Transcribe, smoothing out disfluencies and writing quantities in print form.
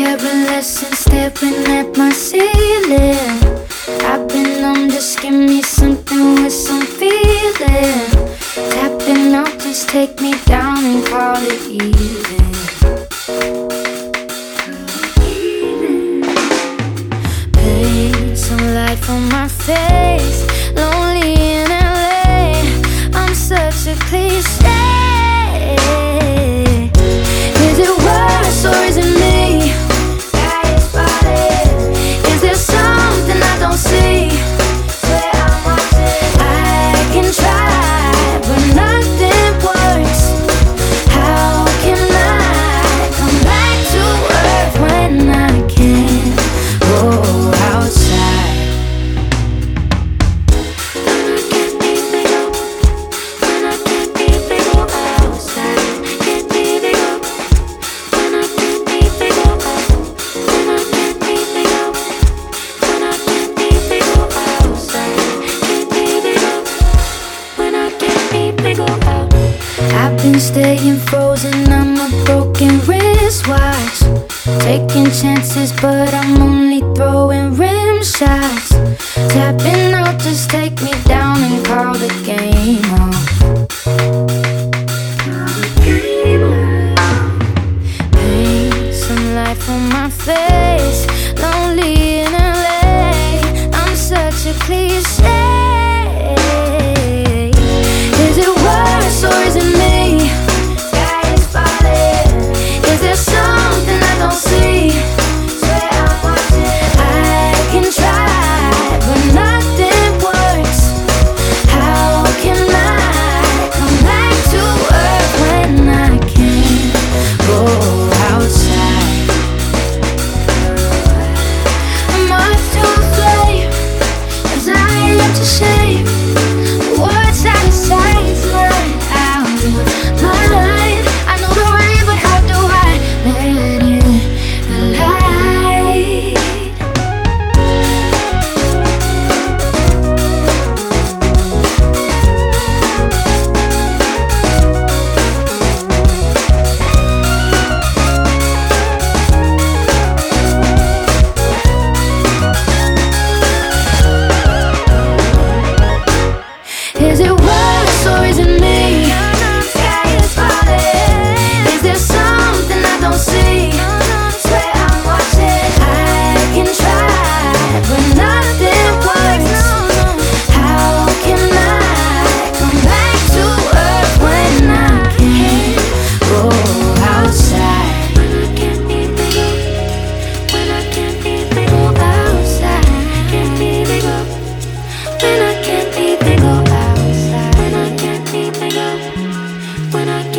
careless and staring at my ceiling. I've been numb, just give me something with some feeling. Tapping out, just take me down and call it even. Paint some light from my face. Lonely in LA, I'm such a cliche. Is it worse or is it me? Sky is falling. Is there something I don't see? Swear I'm watching. I can try, but nothing works. How can I come back to earth when I can't go outside? When I can't be big up, outside. Can't be big up. When I can't be big up, when I can't be big up. When I can't be big up, outside. Can't be big up. When I can't be big up. I've been staying frozen, I'm a broken wristwatch. Taking chances, but I'm only throwing rim shots. Tapping out, just take me down and call the game off. Paint some light from my face. Lonely in LA, I'm such a cliche. Is it worse or is it me? Sky is falling. Is there something I don't see? Swear I'm watching. I can try, but nothing works. How can I come back to earth when I can't go outside? I'm up to flame, as I am to shame. Words out of sight, right out of mind. I know the way, but how do I let in the light? Is it worse or is it me? Sky is falling. Is there something I don't see? Swear I'm watching. I can try, but nothing works. How can I come back to earth when I can't go outside? When I can't be big up. When I can't be big up outside. Can't be big up. When I can't be big up outside. When I can't be big up. When I